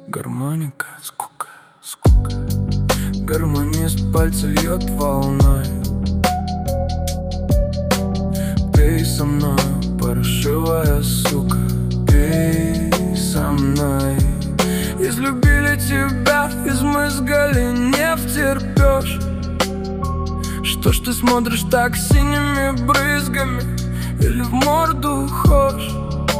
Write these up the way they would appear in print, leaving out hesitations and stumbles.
Гармоника, скука, скука. Гармонист пальцы льет волной. Ты со мной, паршивая сука. Ты со мной. Излюбили тебя, измызгали, не втерпешь. Что ж ты смотришь так синими брызгами? Или в морду хошь?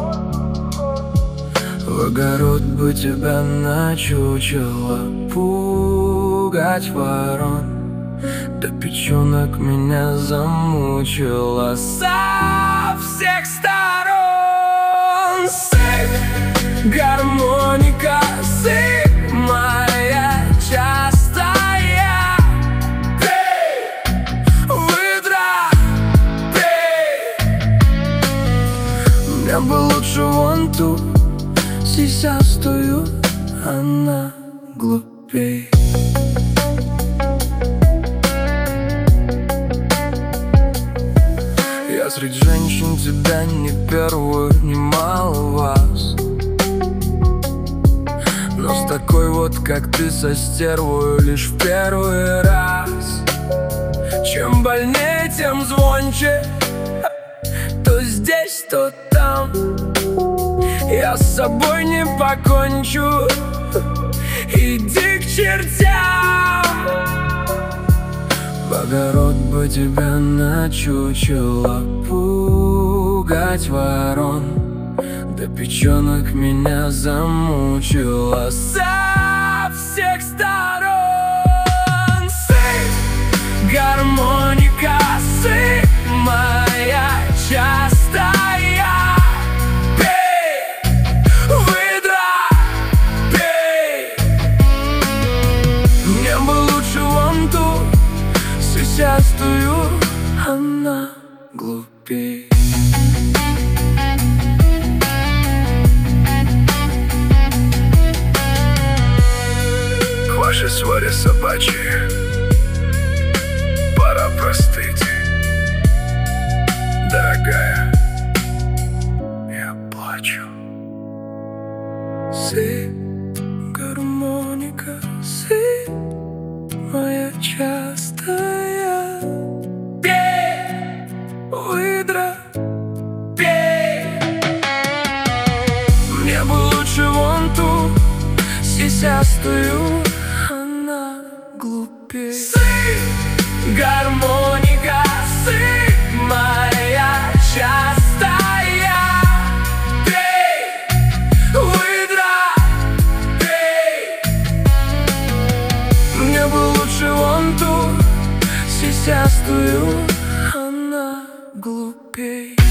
В огород бы тебя начучело, пугать ворон. Да печенок меня замучила со всех сторон. Сыпь, гармоника, сыпь моя частая. Пей, выдра, пей. Мне бы лучше вон ту сисястую, она глупей. Я среди женщин тебя не первую, немало вас. Но с такой вот, как ты, со стервою лишь в первый раз. Чем больнее, тем звонче. То здесь, то там. Я с собой не покончу. Иди к чертям. В огород бы тебя начучело, пугать ворон. Да печенок меня замучила со всех сторон. Сыпь, гармоника, сыпь моя частая. Сисястую, она глупей. К вашей своре собачьей пора простыть. Дорогая, я плачу. Сыпь, гармоника, сыпь моя частая. Выдра, пей. Мне бы лучше вон ту сисястую, она глупей. Сыпь, гармоника, сыпь моя частая. Пей, выдра, пей. Мне бы лучше вон ту сисястую, она глупей.